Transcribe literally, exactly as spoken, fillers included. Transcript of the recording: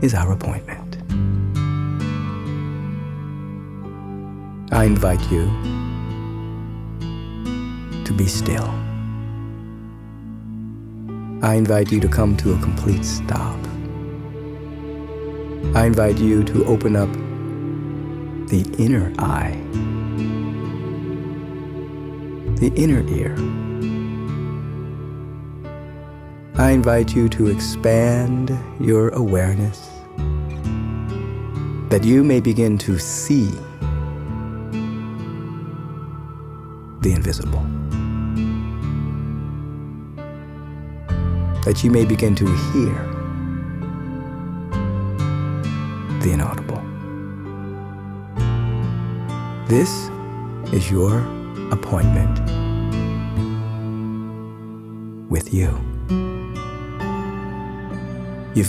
is our appointment. I invite you to be still. I invite you to come to a complete stop. I invite you to open up the inner eye, the inner ear. I invite you to expand your awareness, that you may begin to see the invisible, that you may begin to hear the inaudible. This is your appointment with you.